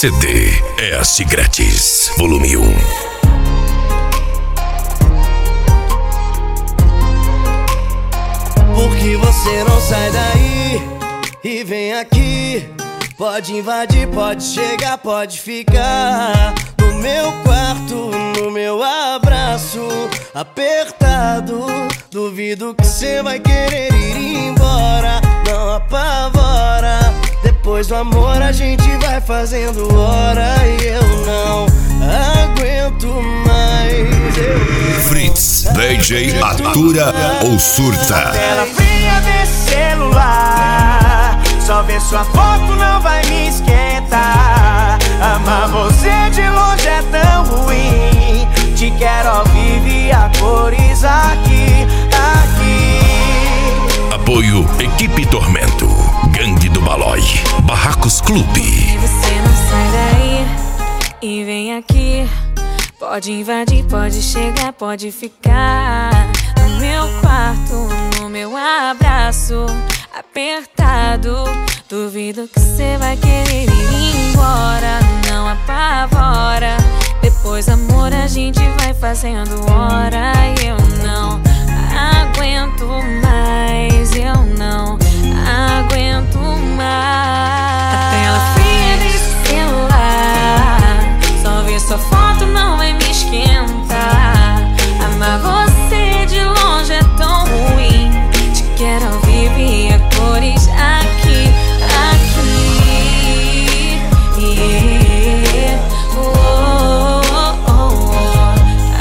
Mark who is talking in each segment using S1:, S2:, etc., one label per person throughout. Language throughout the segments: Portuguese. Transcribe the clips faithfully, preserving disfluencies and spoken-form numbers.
S1: C D é S Grátis, volume um.
S2: Por que você não sai daí e vem aqui? Pode invadir, pode chegar, pode ficar no meu quarto, no meu abraço apertado. Duvido que cê vai querer ir embora, não apavora. Depois do amor a gente vai fazendo hora e eu não aguento mais. Eu
S1: Fritz, D J atura ou surta.
S3: Tela fria desse celular, só ver sua foto não vai me esquentar. Amar você de longe é tão ruim. Te quero ao vivo e a cores aqui, aqui.
S1: Apoio Equipe Tormento, Gangue do Balói, Barracos Clube.
S4: E você não sai daí e vem aqui. Pode invadir, pode chegar, pode ficar no meu quarto, no meu abraço apertado. Duvido que cê vai querer ir embora, não apavora. Depois, amor, a gente vai fazendo hora e eu não aguento mais, eu não aguento mais. A tela fria desse celular, só ver sua foto não vai me esquentar. Amar você de longe é tão ruim. Te quero ao vivo e a cores aqui, aqui. Yeah. Oh, oh, oh.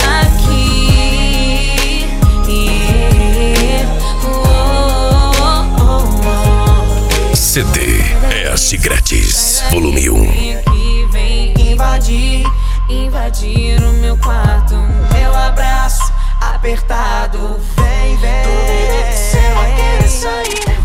S4: Aqui. Yeah. Oh, oh, oh.
S1: C D S Grátis, volume um.
S4: Vem aqui, vem invadir, invadir o meu quarto,
S3: Meu abraço apertado, vem, vem. Duvido que cê vai querer sair.